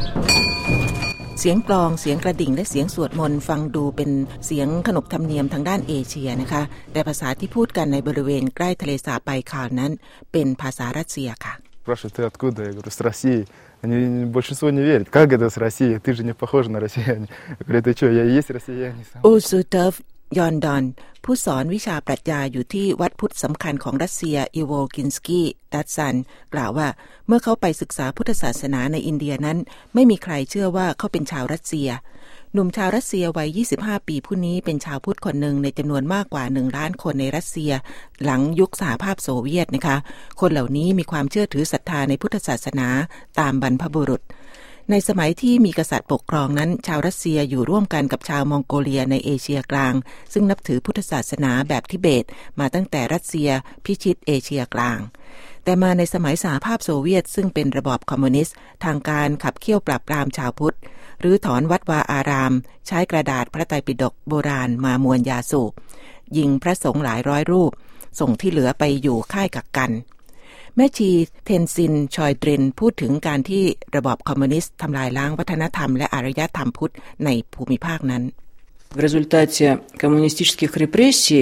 เสียงกลองเสียงกระดิ่งและเสียงสวดมนต์ฟังดูเป็นเสียงขนบธรรมเนียมทางด้านเอเชียนะคะแต่ภาษาที่พูดกันในบริเวณใกล้ทะเลสาบไบคาลนั้นเป็นภาษารัสเซียค่ะ Спрашивают, ты откуда? Я говорю, с России. Они большинство не верят. Как это с России? Ты же не похож на россияне. Я говорю, ты что, я и есть россиянин. อูซูเตฟยอนดอนผู้สอนวิชาปรัชญาอยู่ที่วัดพุทธสำคัญของรัสเซียอีโวกินสกี้ดัตซันกล่าวว่าเมื่อเขาไปศึกษาพุทธศาสนาในอินเดียนั้นไม่มีใครเชื่อว่าเขาเป็นชาวรัสเซียหนุ่มชาวรัสเซียวัย25ปีผู้นี้เป็นชาวพุทธคนหนึ่งในจำนวนมากกว่า1ล้านคนในรัสเซียหลังยุคสหภาพโซเวียตนะคะคนเหล่านี้มีความเชื่อถือศรัทธาในพุทธศาสนาตามบรรพบุรุษในสมัยที่มีกษัตริย์ปกครองนั้นชาวรัสเซียอยู่ร่วมกันกับชาวมองโกเลียในเอเชียกลางซึ่งนับถือพุทธศาสนาแบบทิเบตมาตั้งแต่รัสเซียพิชิตเอเชียกลางแต่มาในสมัยสหภาพโซเวียตซึ่งเป็นระบอบคอมมิวนิสต์ทางการขับเคี่ยวปราบปรามชาวพุทธหรือถอนวัดวาอารามใช้กระดาษพระไตรปิฎกโบราณมามวลยาสูบยิงพระสงฆ์หลายร้อยรูปส่งที่เหลือไปอยู่ค่ายกักกันแม่ชีเทนซินชอยดรินพูดถึงการที่ระบอบคอมมิวนิสต์ทำลายล้างวัฒนธรรมและอารยธรรมพุทธในภูมิภาคนั้น В результате коммунистических репрессий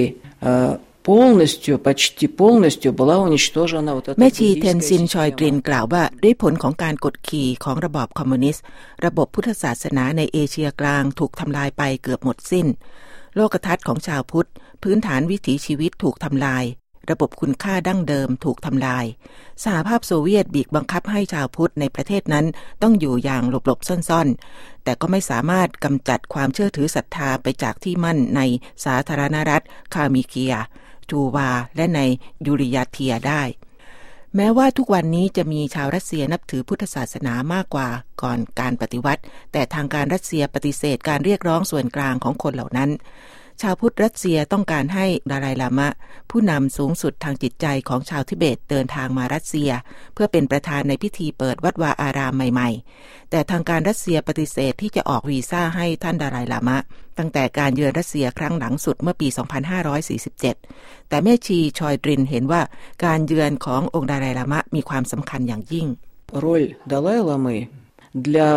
почти полностью была уничтожена вот эта แม่ชีเทนซินชอยดรินกล่าวว่าด้วยผลของการกดขี่ของระบอบคอมมิวนิสต์ระบบพุทธศาสนาในเอเชียกลางถูกทำลายไปเกือบหมดสิ้นโลกทัศน์ของชาวพุทธพื้นฐานวิถีชีวิตถูกทำลายระบบคุณค่าดั้งเดิมถูกทำลายสหภาพโซเวียตบีบบังคับให้ชาวพุทธในประเทศนั้นต้องอยู่อย่างหลบๆซ่อนๆแต่ก็ไม่สามารถกำจัดความเชื่อถือศรัทธาไปจากที่มั่นในสาธารณรัฐคามิเคียทูวาและในยูริยาเทียได้แม้ว่าทุกวันนี้จะมีชาวรัสเซียนับถือพุทธศาสนามากกว่าก่อนการปฏิวัติแต่ทางการรัสเซียปฏิเสธการเรียกร้องส่วนกลางของคนเหล่านั้นชาวพุทธรัสเซียต้องการให้ดาไลลามะผู้นำสูงสุดทางจิตใจของชาวทิเบตเดินทางมารัสเซียเพื่อเป็นประธานในพิธีเปิดวัดวาอารามใหม่ๆแต่ทางการรัสเซียปฏิเสธที่จะออกวีซ่าให้ท่านดาไลลามะตั้งแต่การเยือนรัสเซียครั้งหลังสุดเมื่อปี 2547 แต่แม่ชีชอยดรินเห็นว่าการเยือนขององค์ดาไลลามะมีความสำคัญอย่างยิ่ง Роль Далай-ламы для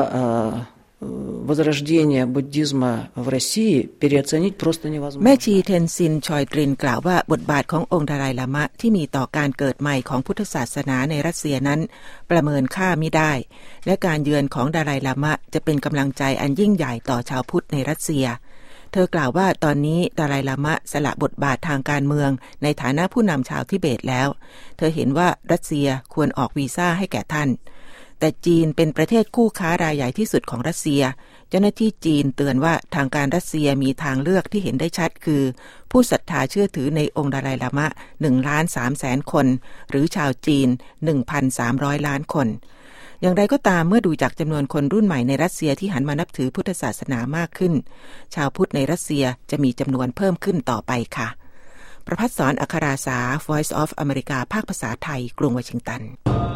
возрождения буддизма в России переоценить просто невозможно แม่ชีเทนซินชอยดรินกล่าวว่าบทบาทขององค์ดาไลลามะที่มีต่อการเกิดใหม่ของพุทธศาสนาในรัสเซียนั้นประเมินค่าไม่ได้และการเยือนของดาไลลามะจะเป็นกำลังใจอันยิ่งใหญ่ต่อชาวพุทธในรัสเซียเธอกล่าวว่าตอนนี้ดาไลลามะสละบทบาททางการเมืองในฐานะผู้นำชาวทิเบตแล้วเธอเห็นว่ารัสเซียควรออกวีซ่าให้แก่ท่านแต่จีนเป็นประเทศคู่ค้ารายใหญ่ที่สุดของรัสเซียเจ้าหน้าที่จีนเตือนว่าทางการรัสเซียมีทางเลือกที่เห็นได้ชัดคือผู้ศรัทธาเชื่อถือในองค์ดาไลลามะ 1,300,000 คนหรือชาวจีน 1,300 ล้านคนอย่างไรก็ตามเมื่อดูจากจำนวนคนรุ่นใหม่ในรัสเซียที่หันมานับถือพุทธศาสนามากขึ้นชาวพุทธในรัสเซียจะมีจำนวนเพิ่มขึ้นต่อไปค่ะประภัสสร อัคราสา Voice of America ภาคภาษาไทยกรุงวอชิงตัน